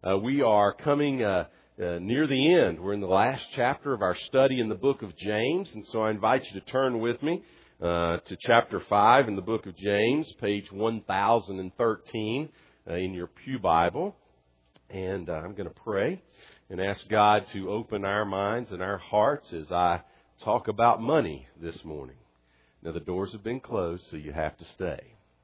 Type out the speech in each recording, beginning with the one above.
We are coming near the end. We're in the last chapter of our study in the book of James, and so I invite you to turn with me to chapter 5 in the book of James, page 1013 in your pew Bible. And I'm going to pray and ask God to open our minds and our hearts as I talk about money this morning. Now, the doors have been closed, so you have to stay.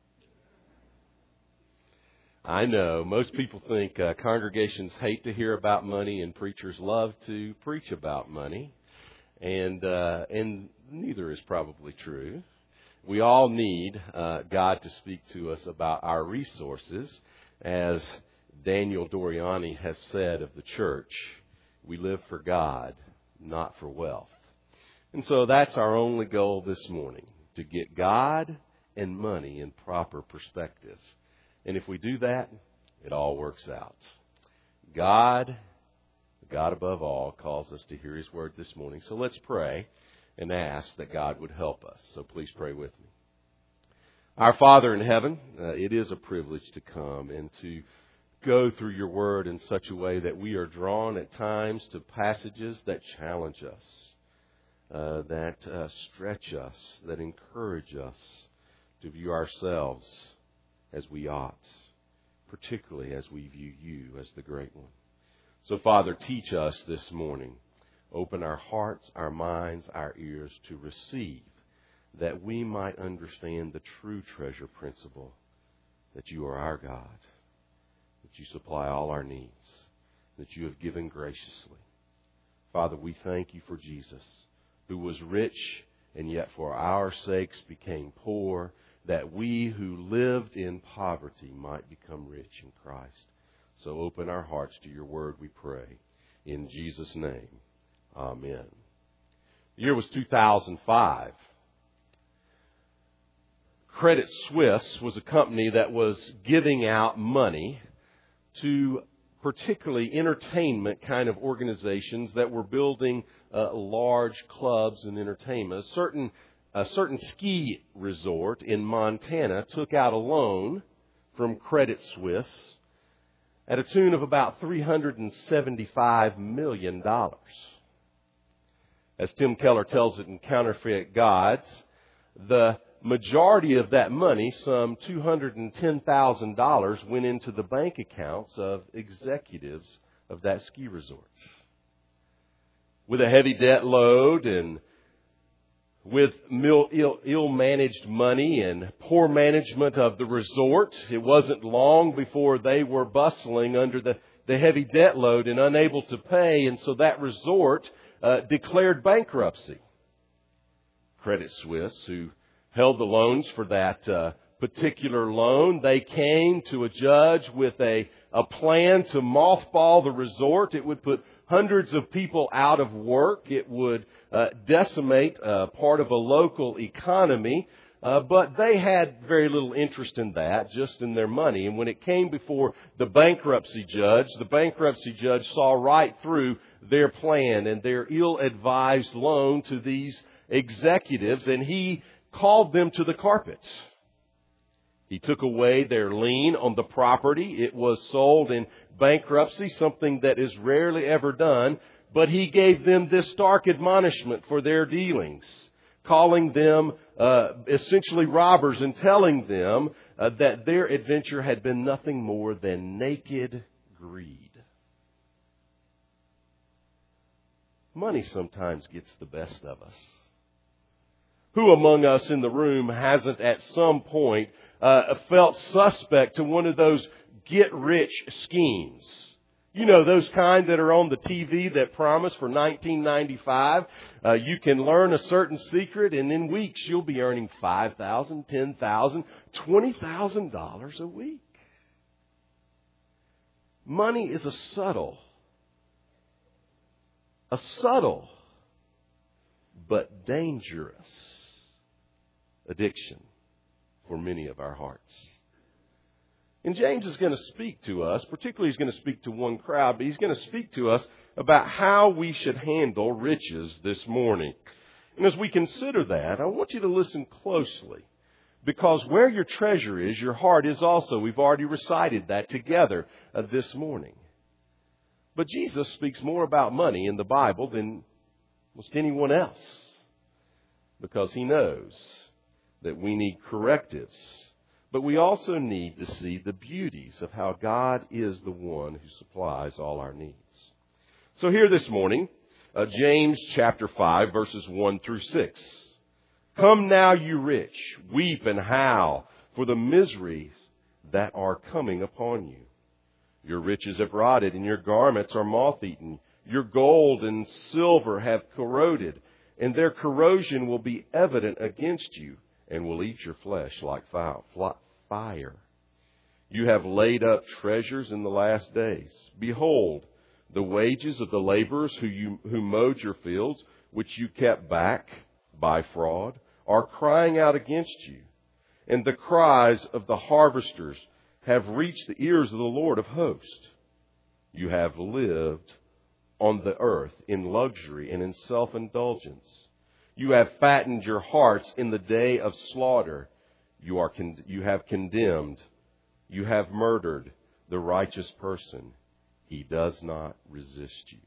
I know most people think congregations hate to hear about money and preachers love to preach about money. And neither is probably true. We all need God to speak to us about our resources. As Daniel Doriani has said of the church, we live for God, not for wealth. And so that's our only goal this morning, to get God and money in proper perspective. And if we do that, it all works out. God above all, calls us to hear His Word this morning. So let's pray and ask that God would help us. So please pray with me. Our Father in heaven, it is a privilege to come and to go through your Word in such a way that we are drawn at times to passages that challenge us, that stretch us, that encourage us to view ourselves as we ought, particularly as we view you as the great one. So, Father, teach us this morning. Open our hearts, our minds, our ears to receive, that we might understand the true treasure principle, that you are our God, that you supply all our needs, that you have given graciously. Father, we thank you for Jesus, who was rich and yet for our sakes became poor, that we who lived in poverty might become rich in Christ. So open our hearts to your word, we pray. In Jesus' name, amen. The year was 2005. Credit Suisse was a company that was giving out money to particularly entertainment kind of organizations that were building large clubs and entertainment. A certain ski resort in Montana took out a loan from Credit Suisse at a tune of about $375 million. As Tim Keller tells it in Counterfeit Gods, the majority of that money, some $210,000, went into the bank accounts of executives of that ski resort. With a heavy debt load and with ill-managed money and poor management of the resort, it wasn't long before they were bustling under the heavy debt load and unable to pay, and so that resort declared bankruptcy. Credit Suisse, who held the loans for that particular loan, they came to a judge with a plan to mothball the resort. It would put hundreds of people out of work. It would decimate part of a local economy. But they had very little interest in that, just in their money. And when it came before the bankruptcy judge saw right through their plan and their ill-advised loan to these executives, and he called them to the carpet. He took away their lien on the property. It was sold in bankruptcy, something that is rarely ever done. But he gave them this stark admonishment for their dealings, calling them essentially robbers and telling them that their adventure had been nothing more than naked greed. Money sometimes gets the best of us. Who among us in the room hasn't at some point felt suspect to one of those get-rich schemes? You know, those kind that are on the TV that promise for $19.95, you can learn a certain secret, and in weeks you'll be earning $5,000, $10,000, $20,000 a week. Money is a subtle but dangerous addiction for many of our hearts. And James is going to speak to us, particularly he's going to speak to one crowd, but he's going to speak to us about how we should handle riches this morning. And as we consider that, I want you to listen closely, because where your treasure is, your heart is also. We've already recited that together this morning. But Jesus speaks more about money in the Bible than almost anyone else, because He knows that we need correctives. But we also need to see the beauties of how God is the one who supplies all our needs. So here this morning, James chapter 5, verses 1 through 6. Come now, you rich, weep and howl for the miseries that are coming upon you. Your riches have rotted, and your garments are moth-eaten. Your gold and silver have corroded, and their corrosion will be evident against you, and will eat your flesh like fire. You have laid up treasures in the last days. Behold, the wages of the laborers who mowed your fields, which you kept back by fraud, are crying out against you. And the cries of the harvesters have reached the ears of the Lord of hosts. You have lived on the earth in luxury and in self-indulgence. You have fattened your hearts in the day of slaughter. You have condemned. You have murdered the righteous person. He does not resist you.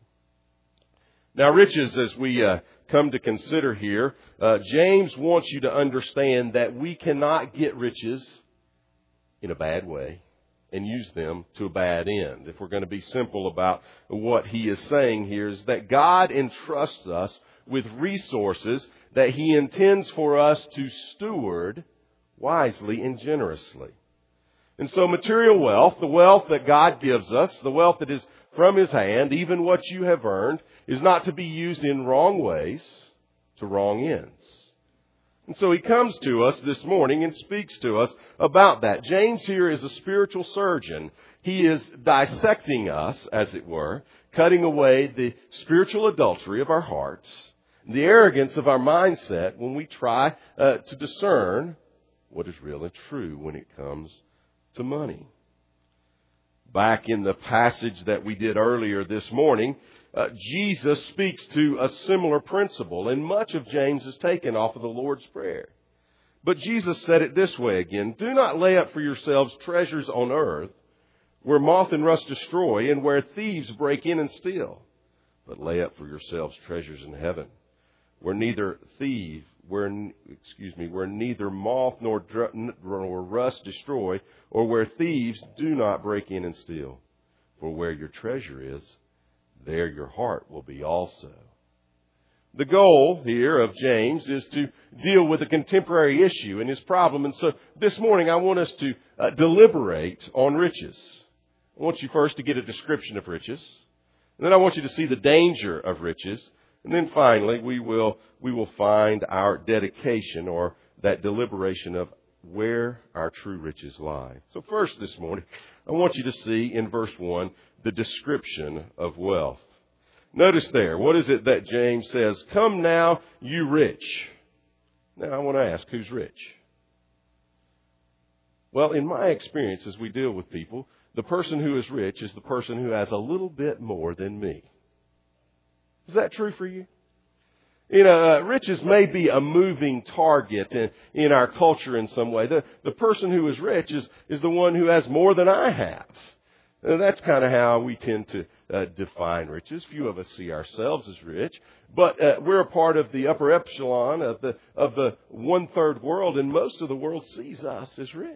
Now, riches, as we come to consider here, James wants you to understand that we cannot get riches in a bad way and use them to a bad end. If we're going to be simple about what he is saying here, is that God entrusts us with resources that He intends for us to steward wisely and generously. And so material wealth, the wealth that God gives us, the wealth that is from His hand, even what you have earned, is not to be used in wrong ways to wrong ends. And so he comes to us this morning and speaks to us about that. James here is a spiritual surgeon. He is dissecting us, as it were, cutting away the spiritual adultery of our hearts, the arrogance of our mindset when we try to discern what is real and true when it comes to money. Back in the passage that we did earlier this morning, Jesus speaks to a similar principle, and much of James is taken off of the Lord's Prayer. But Jesus said it this way again: do not lay up for yourselves treasures on earth, where moth and rust destroy, and where thieves break in and steal. But lay up for yourselves treasures in heaven, where neither moth nor rust destroy, or where thieves do not break in and steal. For where your treasure is, there your heart will be also. The goal here of James is to deal with a contemporary issue and his problem. And so this morning I want us to deliberate on riches. I want you first to get a description of riches. And then I want you to see the danger of riches. And then finally we will find our dedication, or that deliberation of where our true riches lie. So first this morning, I want you to see in verse 1 the description of wealth. Notice there, what is it that James says? Come now, you rich. Now I want to ask, who's rich? Well, in my experience as we deal with people, the person who is rich is the person who has a little bit more than me. Is that true for you? You know, riches may be a moving target in our culture in some way. The person who is rich is the one who has more than I have. That's kind of how we tend to define riches. Few of us see ourselves as rich, but we're a part of the upper echelon of the 1/3 world, and most of the world sees us as rich.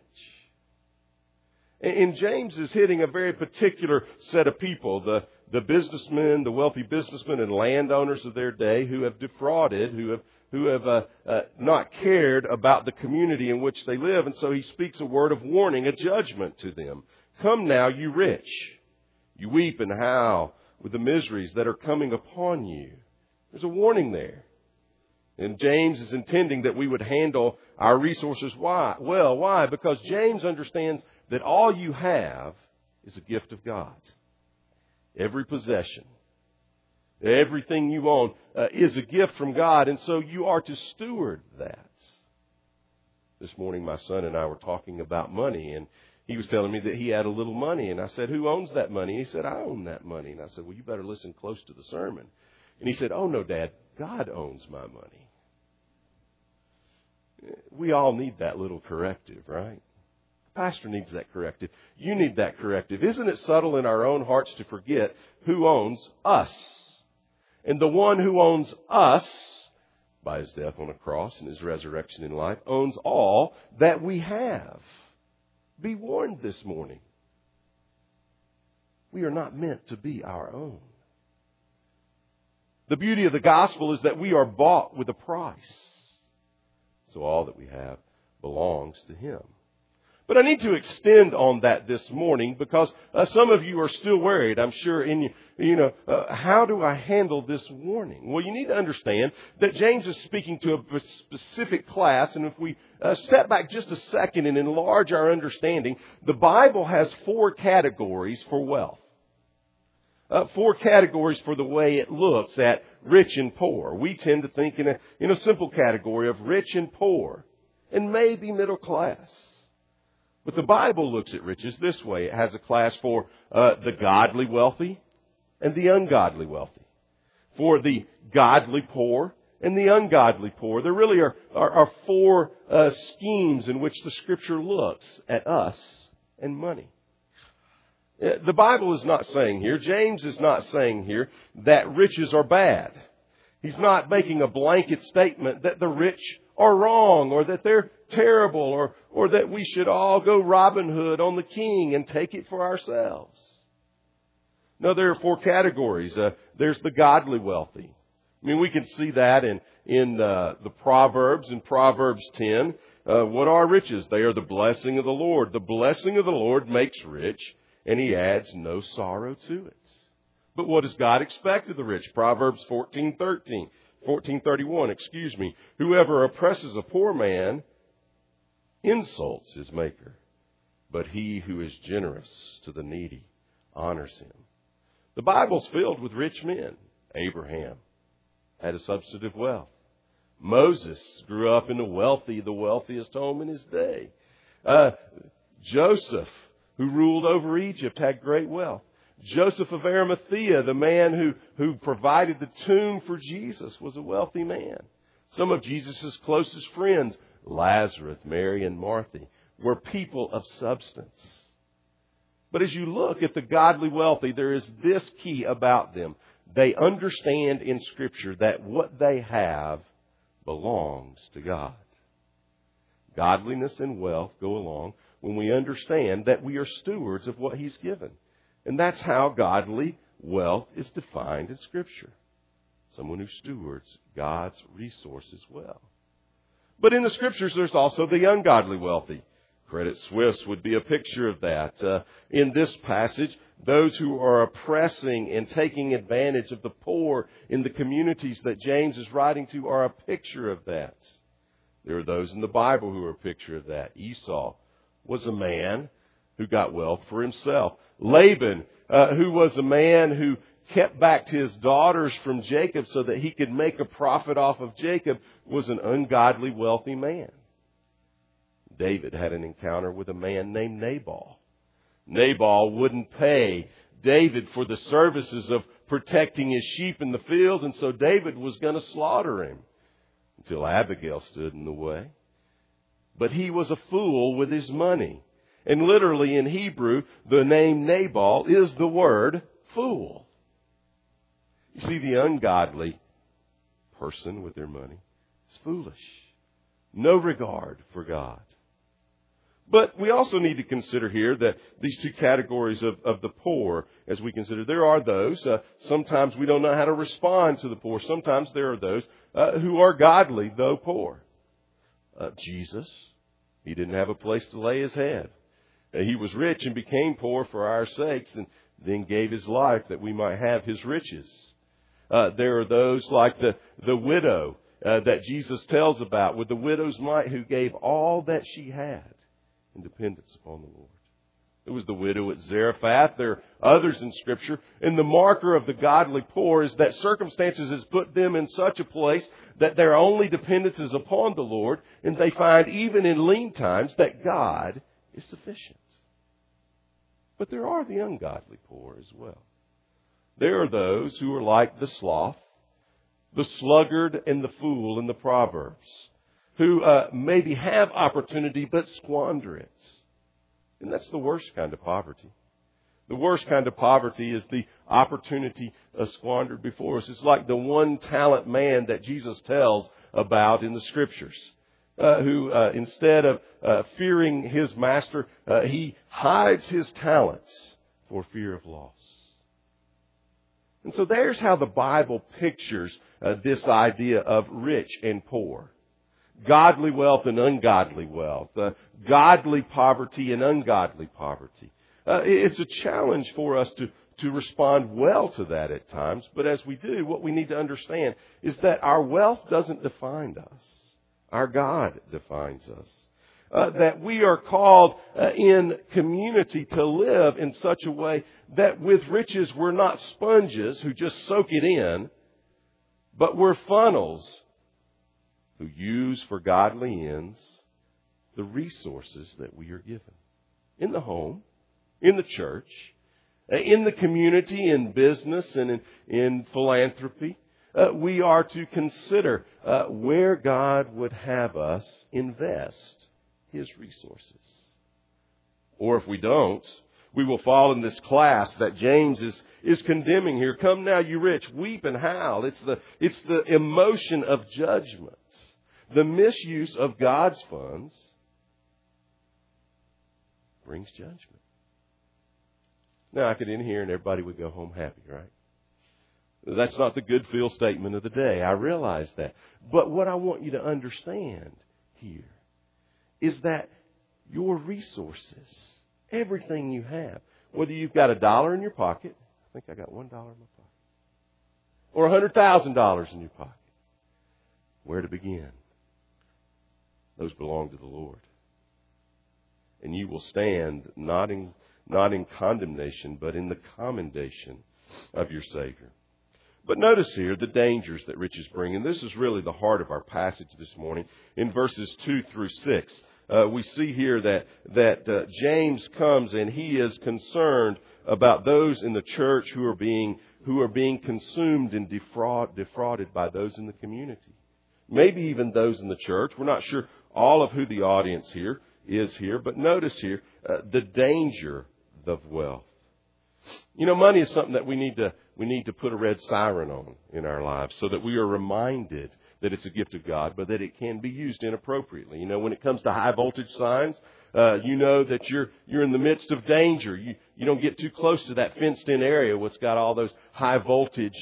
And James is hitting a very particular set of people, the businessmen, the wealthy businessmen and landowners of their day who have defrauded, who have not cared about the community in which they live. And so he speaks a word of warning, a judgment to them. Come now, you rich. You weep and howl with the miseries that are coming upon you. There's a warning there. And James is intending that we would handle our resources well. Why? Because James understands that all you have is a gift of God. Every possession, everything you own is a gift from God, and so you are to steward that. This morning my son and I were talking about money, and he was telling me that he had a little money, and I said, who owns that money? He said, I own that money. And I said, well, you better listen close to the sermon. And he said, oh no, Dad, God owns my money. We all need that little corrective, right? Pastor needs that corrective. You need that corrective. Isn't it subtle in our own hearts to forget who owns us? And the one who owns us, by His death on a cross and His resurrection in life, owns all that we have. Be warned this morning. We are not meant to be our own. The beauty of the gospel is that we are bought with a price. So all that we have belongs to Him. But I need to extend on that this morning because some of you are still worried, I'm sure, how do I handle this warning? Well, you need to understand that James is speaking to a specific class, and if we step back just a second and enlarge our understanding, the Bible has 4 categories for wealth. 4 categories for the way it looks at rich and poor. We tend to think in a simple category of rich and poor, and maybe middle class. But the Bible looks at riches this way. It has a class for the godly wealthy and the ungodly wealthy. For the godly poor and the ungodly poor. There really are 4 schemes in which the Scripture looks at us and money. The Bible is not saying here, James is not saying here, that riches are bad. He's not making a blanket statement that the rich are wrong or that they're terrible or that we should all go Robin Hood on the king and take it for ourselves. No, there are 4 categories. There's the godly wealthy. I mean, we can see that in the Proverbs. In Proverbs 10, what are riches? They are the blessing of the Lord. The blessing of the Lord makes rich, and He adds no sorrow to it. But what does God expect of the rich? Proverbs 14:31. Whoever oppresses a poor man insults his maker, but he who is generous to the needy honors him. The Bible's filled with rich men. Abraham had a substantive wealth. Moses grew up in the wealthiest home in his day. Joseph, who ruled over Egypt, had great wealth. Joseph of Arimathea, the man who provided the tomb for Jesus, was a wealthy man. Some of Jesus' closest friends, Lazarus, Mary, and Martha, were people of substance. But as you look at the godly wealthy, there is this key about them. They understand in Scripture that what they have belongs to God. Godliness and wealth go along when we understand that we are stewards of what He's given. And that's how godly wealth is defined in Scripture. Someone who stewards God's resources well. But in the Scriptures, there's also the ungodly wealthy. Credit Suisse would be a picture of that. In this passage, those who are oppressing and taking advantage of the poor in the communities that James is writing to are a picture of that. There are those in the Bible who are a picture of that. Esau was a man who got wealth for himself. Laban, who was a man who kept back his daughters from Jacob so that he could make a profit off of Jacob, was an ungodly wealthy man. David had an encounter with a man named Nabal. Nabal wouldn't pay David for the services of protecting his sheep in the field, and so David was going to slaughter him until Abigail stood in the way. But he was a fool with his money. And literally in Hebrew, the name Nabal is the word fool. You see, the ungodly person with their money is foolish. No regard for God. But we also need to consider here that these 2 categories of the poor, as we consider, there are those, sometimes we don't know how to respond to the poor. Sometimes there are those who are godly, though poor. Jesus, He didn't have a place to lay His head. He was rich and became poor for our sakes and then gave His life that we might have His riches. There are those like the widow that Jesus tells about with the widow's mite who gave all that she had in dependence upon the Lord. It was the widow at Zarephath. There are others in Scripture. And the marker of the godly poor is that circumstances has put them in such a place that their only dependence is upon the Lord, and they find even in lean times that God is sufficient. But there are the ungodly poor as well. There are those who are like the sloth, the sluggard, and the fool in the Proverbs, who maybe have opportunity but squander it. And that's the worst kind of poverty. The worst kind of poverty is the opportunity squandered before us. It's like the one talent man that Jesus tells about in the Scriptures, who instead of fearing his master, he hides his talents for fear of loss. And so there's how the Bible pictures this idea of rich and poor. Godly wealth and ungodly wealth. Godly poverty and ungodly poverty. It's a challenge for us to respond well to that at times. But as we do, what we need to understand is that our wealth doesn't define us. Our God defines us. That we are called in community to live in such a way that with riches we're not sponges who just soak it in, but we're funnels who use for godly ends the resources that we are given. In the home, in the church, in the community, in business, and in philanthropy, we are to consider where God would have us invest His resources. Or if we don't, we will fall in this class that James is condemning here. Come now, you rich, weep and howl. It's the emotion of judgment. The misuse of God's funds brings judgment. Now, I could end here and everybody would go home happy, right? That's not the good feel statement of the day. I realize that. But what I want you to understand here is that your resources, everything you have, whether you've got $1 in your pocket, I think I got $1 in my pocket, or $100,000 in your pocket, where to begin? Those belong to the Lord. And you will stand not in condemnation, but in the commendation of your Savior. But notice here the dangers that riches bring. And this is really the heart of our passage this morning. In verses 2 through 6, we see here that James comes and he is concerned about those in the church who are being consumed and defrauded by those in the community. Maybe even those in the church. We're not sure all of who the audience here is here, but notice here the danger of wealth. You know, money is something that we need to put a red siren on in our lives so that we are reminded that it's a gift of God, but that it can be used inappropriately. You know, when it comes to high voltage signs, you know that you're in the midst of danger. You don't get too close to that fenced in area what's got all those high voltage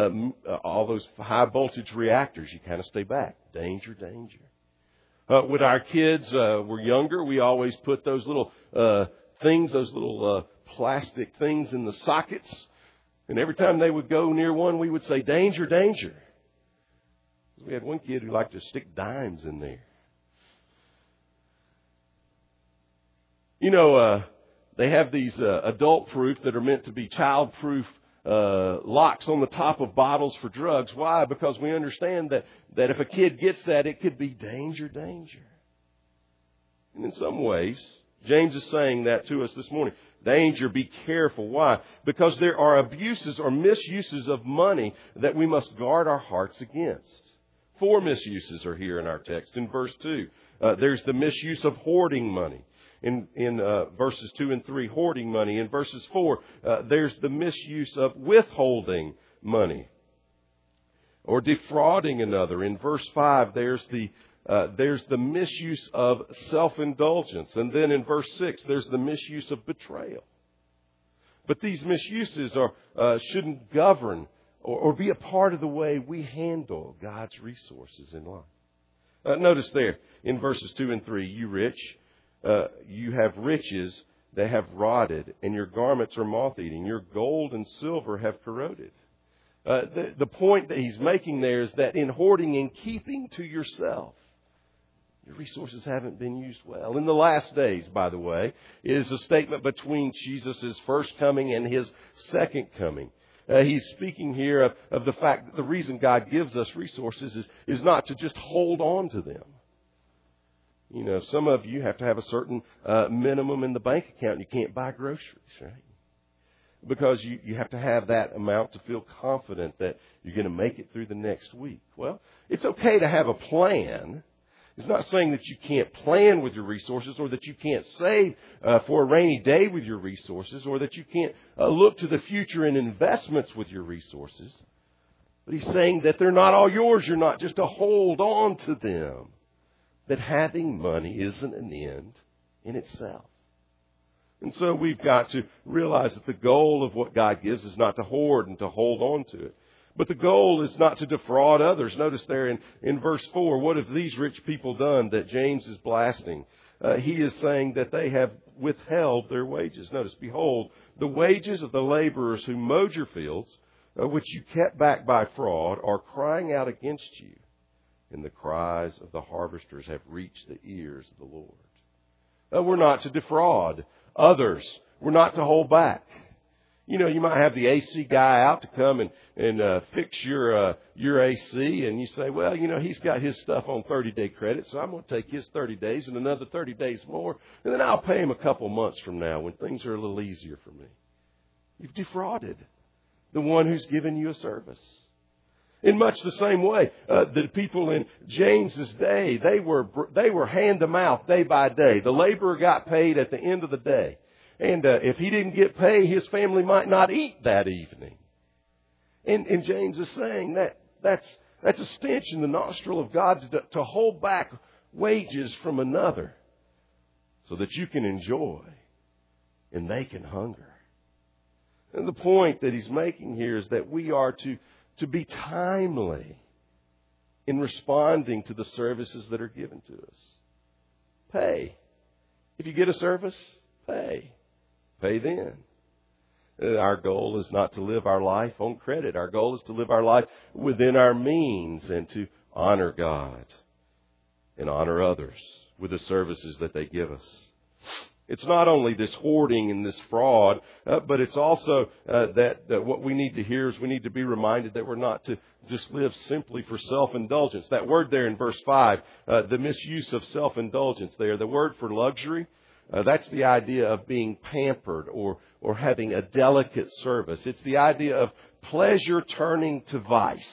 reactors. You kind of stay back. Danger, danger. With our kids, were younger, we always put those little things, those little plastic things in the sockets. And every time they would go near one, we would say, danger, danger. We had one kid who liked to stick dimes in there. You know, they have these adult-proof that are meant to be child-proof locks on the top of bottles for drugs. Why? Because we understand that if a kid gets that, it could be danger, danger. And in some ways, James is saying that to us this morning. Danger, be careful. Why? Because there are abuses or misuses of money that we must guard our hearts against. 4 misuses are here in our text. In verse 2, there's the misuse of hoarding money. In verses 2 and 3, hoarding money. In verses 4, there's the misuse of withholding money or defrauding another. In verse 5, there's the misuse of self-indulgence. And then in verse 6, there's the misuse of betrayal. But these misuses shouldn't govern or be a part of the way we handle God's resources in life. Notice there in verses 2 and 3, you rich, you have riches that have rotted, and your garments are moth-eating. Your gold and silver have corroded. The point that he's making there is that in hoarding and keeping to yourself, your resources haven't been used well. In the last days, by the way, is a statement between Jesus' first coming and His second coming. He's speaking here of the fact that the reason God gives us resources is not to just hold on to them. You know, some of you have to have a certain minimum in the bank account. You can't buy groceries, right? Because you have to have that amount to feel confident that you're going to make it through the next week. Well, it's okay to have a plan It's not saying that you can't plan with your resources or that you can't save for a rainy day with your resources or that you can't look to the future in investments with your resources. But he's saying that they're not all yours. You're not just to hold on to them. That having money isn't an end in itself. And so we've got to realize that the goal of what God gives is not to hoard and to hold on to it. But the goal is not to defraud others. Notice there in verse 4, what have these rich people done that James is blasting? He is saying that they have withheld their wages. Notice, behold, the wages of the laborers who mowed your fields, which you kept back by fraud, are crying out against you. And the cries of the harvesters have reached the ears of the Lord. We're not to defraud others. We're not to hold back. You know, you might have the AC guy out to come and fix your AC, and you say, well, you know, he's got his stuff on 30-day credit, so I'm going to take his 30 days and another 30 days more, and then I'll pay him a couple months from now when things are a little easier for me. You've defrauded the one who's given you a service. In much the same way, the people in James's day, they were hand to mouth day by day. The laborer got paid at the end of the day. And if he didn't get paid, his family might not eat that evening. And James is saying that's a stench in the nostril of God to hold back wages from another so that you can enjoy and they can hunger. And the point that he's making here is that we are to be timely in responding to the services that are given to us. Pay. If you get a service, pay. Pay then. Our goal is not to live our life on credit. Our goal is to live our life within our means and to honor God and honor others with the services that they give us. It's not only this hoarding and this fraud, but it's also that what we need to hear is we need to be reminded that we're not to just live simply for self-indulgence. That word there in verse 5, the misuse of self-indulgence there, the word for luxury, that's the idea of being pampered or having a delicate service. It's the idea of pleasure turning to vice,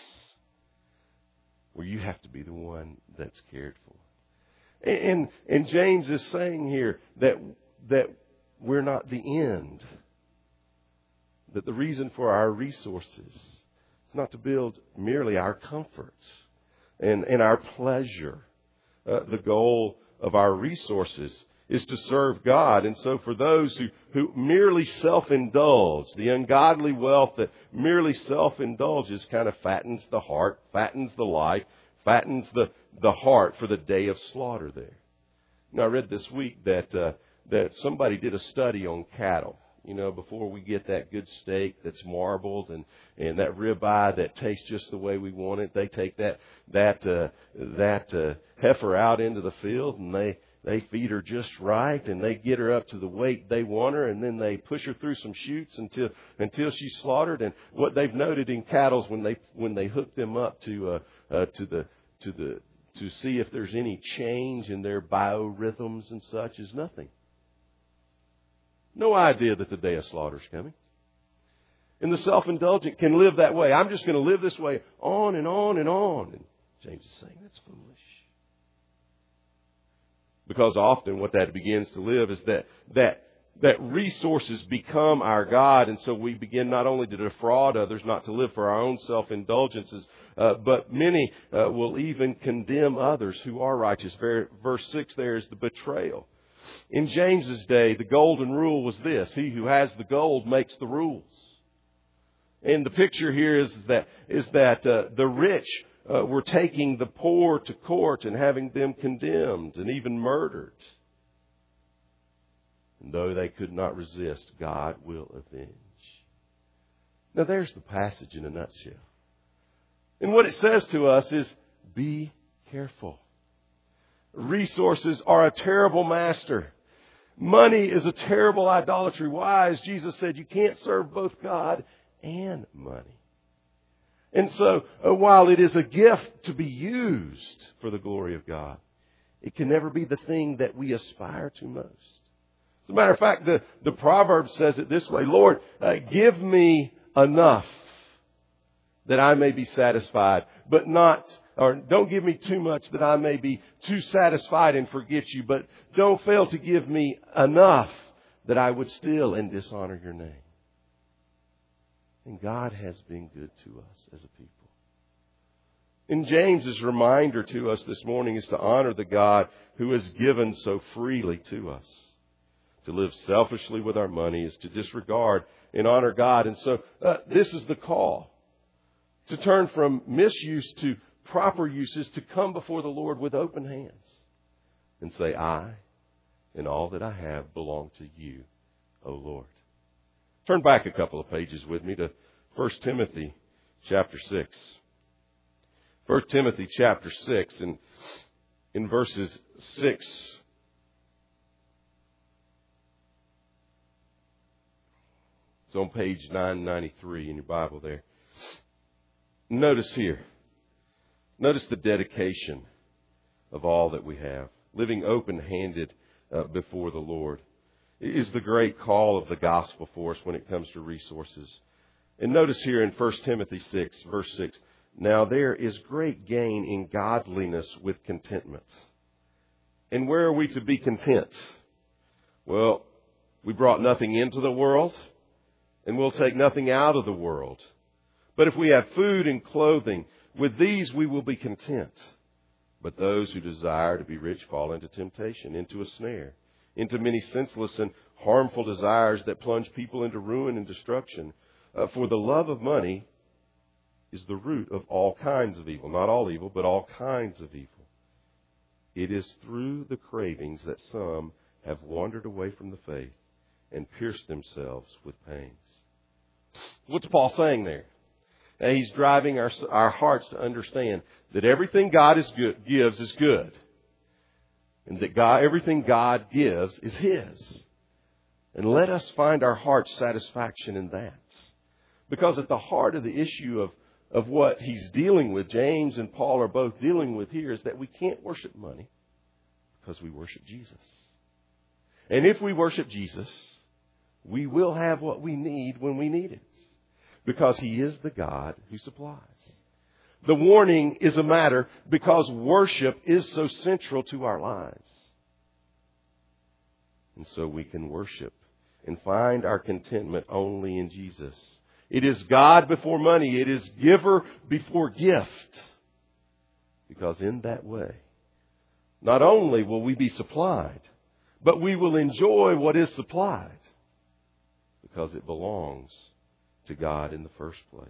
where you have to be the one that's cared for. And James is saying here that we're not the end. That the reason for our resources is not to build merely our comforts and our pleasure. The goal of our resources is to serve God. And so for those who merely self-indulge, the ungodly wealth that merely self-indulges kind of fattens the heart, fattens the life, fattens the heart for the day of slaughter there. Now, I read this week that somebody did a study on cattle. You know, before we get that good steak that's marbled and that ribeye that tastes just the way we want it, they take that heifer out into the field and they feed her just right and they get her up to the weight they want her, and then they push her through some chutes until she's slaughtered. And what they've noted in cattle when they hook them up to see if there's any change in their biorhythms and such is nothing. No idea that the day of slaughter is coming. And the self-indulgent can live that way. I'm just going to live this way on and on and on. And James is saying that's foolish. Because often what that begins to live is that resources become our God. And so we begin not only to defraud others, not to live for our own self-indulgences, but many will even condemn others who are righteous. Verse 6 there is the betrayal. In James's day, the golden rule was this: he who has the gold makes the rules. And the picture here is that the rich were taking the poor to court and having them condemned and even murdered. And though they could not resist, God will avenge. Now there's the passage in a nutshell. And what it says to us is, be careful. Resources are a terrible master. Money is a terrible idolatry. Why? As Jesus said, you can't serve both God and money. And so, while it is a gift to be used for the glory of God, it can never be the thing that we aspire to most. As a matter of fact, the proverb says it this way: Lord, give me enough that I may be satisfied, but not or don't give me too much that I may be too satisfied and forget you, but don't fail to give me enough that I would steal and dishonor your name. And God has been good to us as a people. And James's reminder to us this morning is to honor the God who has given so freely to us. To live selfishly with our money is to disregard and honor God. And so this is the call. To turn from misuse to proper use is to come before the Lord with open hands and say, I and all that I have belong to you, O Lord. Turn back a couple of pages with me to 1 Timothy chapter 6. 1 Timothy chapter 6 and in verses 6. It's on page 993 in your Bible there. Notice here. Notice the dedication of all that we have. Living open-handed before the Lord is the great call of the gospel for us when it comes to resources. And notice here in 1 Timothy 6, verse 6, now there is great gain in godliness with contentment. And where are we to be content? Well, we brought nothing into the world, and we'll take nothing out of the world. But if we have food and clothing, with these we will be content. But those who desire to be rich fall into temptation, into a snare, into many senseless and harmful desires that plunge people into ruin and destruction. For the love of money is the root of all kinds of evil. Not all evil, but all kinds of evil. It is through the cravings that some have wandered away from the faith and pierced themselves with pains. What's Paul saying there? He's driving our hearts to understand that everything God gives is good. And that everything God gives is His. And let us find our heart's satisfaction in that. Because at the heart of the issue of what he's dealing with, James and Paul are both dealing with here, is that we can't worship money because we worship Jesus. And if we worship Jesus, we will have what we need when we need it. Because He is the God who supplies. The warning is a matter because worship is so central to our lives. And so we can worship and find our contentment only in Jesus. It is God before money. It is giver before gift. Because in that way, not only will we be supplied, but we will enjoy what is supplied. Because it belongs to God in the first place.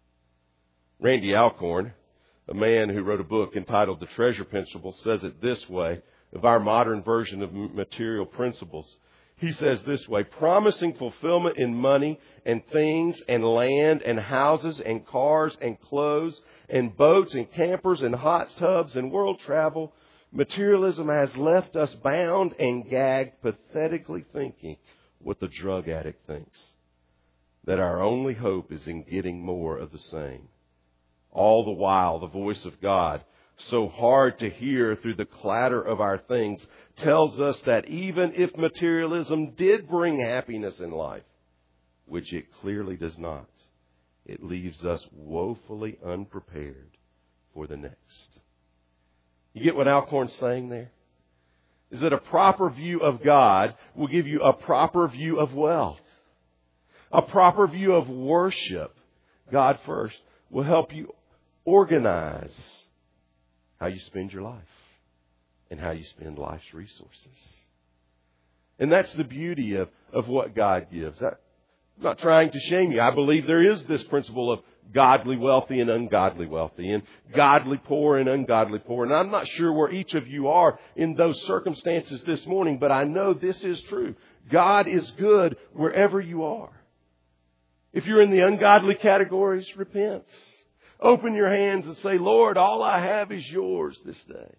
Randy Alcorn, a man who wrote a book entitled The Treasure Principle, says it this way of our modern version of material principles. He says this way, promising fulfillment in money and things and land and houses and cars and clothes and boats and campers and hot tubs and world travel, materialism has left us bound and gagged, pathetically thinking what the drug addict thinks. That our only hope is in getting more of the same. All the while, the voice of God, so hard to hear through the clatter of our things, tells us that even if materialism did bring happiness in life, which it clearly does not, it leaves us woefully unprepared for the next. You get what Alcorn's saying there? Is that a proper view of God will give you a proper view of wealth. A proper view of worship, God first, will help you organize how you spend your life and how you spend life's resources. And that's the beauty of what God gives. I'm not trying to shame you. I believe there is this principle of godly wealthy and ungodly wealthy, and godly poor and ungodly poor. And I'm not sure where each of you are in those circumstances this morning, but I know this is true. God is good wherever you are. If you're in the ungodly categories, repent. Open your hands and say, Lord, all I have is yours this day.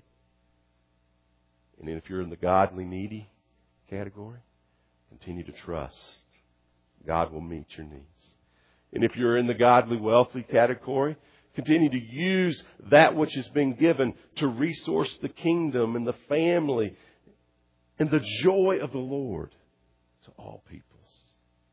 And if you're in the godly needy category, continue to trust. God will meet your needs. And if you're in the godly wealthy category, continue to use that which has been given to resource the kingdom and the family and the joy of the Lord to all peoples.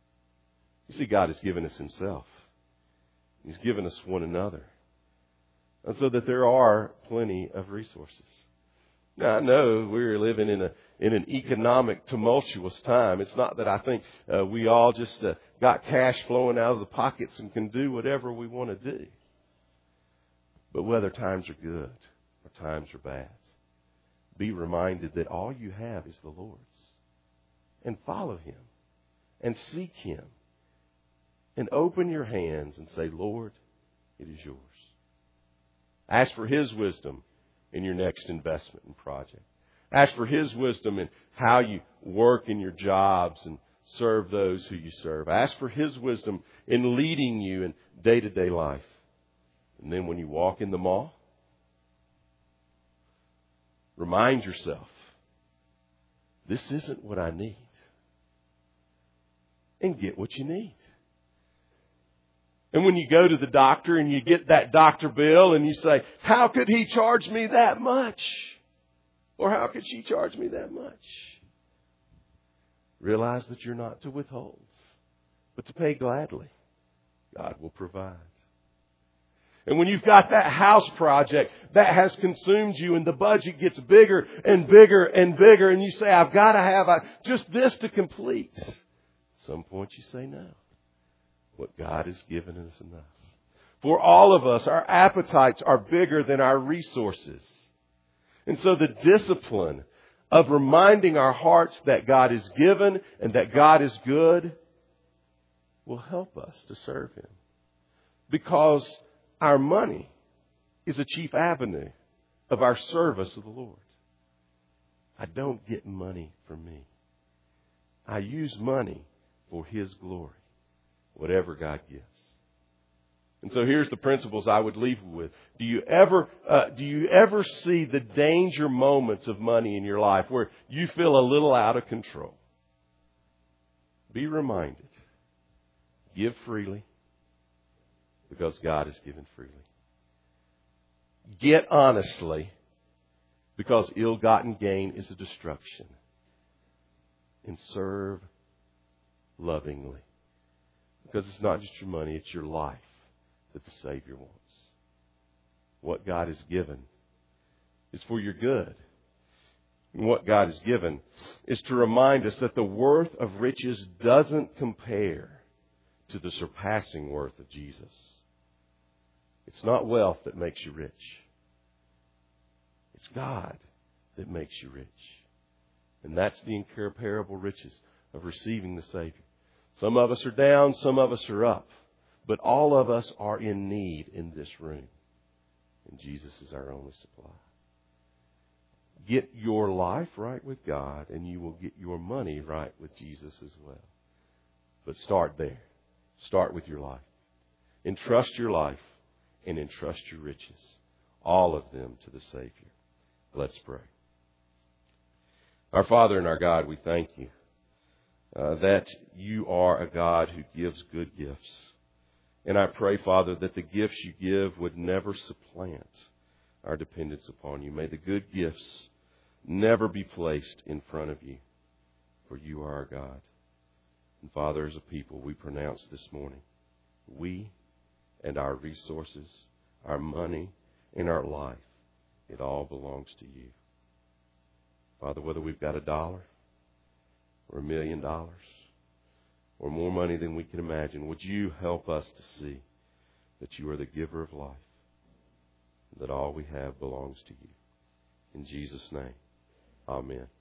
You see, God has given us Himself. He's given us one another. and so that there are plenty of resources. Now, I know we're living in an economic tumultuous time. It's not that I think we all just got cash flowing out of the pockets and can do whatever we want to do. But whether times are good or times are bad, be reminded that all you have is the Lord's. And follow Him and seek Him and open your hands and say, Lord, it is yours. Ask for His wisdom in your next investment and project. Ask for His wisdom in how you work in your jobs and serve those who you serve. Ask for His wisdom in leading you in day-to-day life. And then when you walk in the mall, remind yourself, this isn't what I need. And get what you need. And when you go to the doctor and you get that doctor bill and you say, how could he charge me that much? Or how could she charge me that much? Realize that you're not to withhold, but to pay gladly. God will provide. And when you've got that house project that has consumed you and the budget gets bigger and bigger and bigger and you say, I've got to have just this to complete. At some point you say no. What God has given us enough. For all of us, our appetites are bigger than our resources. And so the discipline of reminding our hearts that God is given and that God is good will help us to serve Him. Because our money is a chief avenue of our service of the Lord. I don't get money from me. I use money for His glory. Whatever God gives. And so here's the principles I would leave you with. Do you ever see the danger moments of money in your life where you feel a little out of control? Be reminded. Give freely because God has given freely. Get honestly because ill-gotten gain is a destruction. And serve lovingly. Because it's not just your money, it's your life that the Savior wants. What God has given is for your good. And what God has given is to remind us that the worth of riches doesn't compare to the surpassing worth of Jesus. It's not wealth that makes you rich. It's God that makes you rich. And that's the incomparable riches of receiving the Savior. Some of us are down, some of us are up. But all of us are in need in this room. And Jesus is our only supply. Get your life right with God and you will get your money right with Jesus as well. But start there. Start with your life. Entrust your life and entrust your riches. All of them to the Savior. Let's pray. Our Father and our God, we thank You. That You are a God who gives good gifts. And I pray, Father, that the gifts You give would never supplant our dependence upon You. May the good gifts never be placed in front of You, for You are our God. And Father, as a people, we pronounce this morning, we and our resources, our money, and our life, it all belongs to You. Father, whether we've got $1 or $1 million or more money than we can imagine, would You help us to see that You are the giver of life, and that all we have belongs to You. In Jesus' name, amen.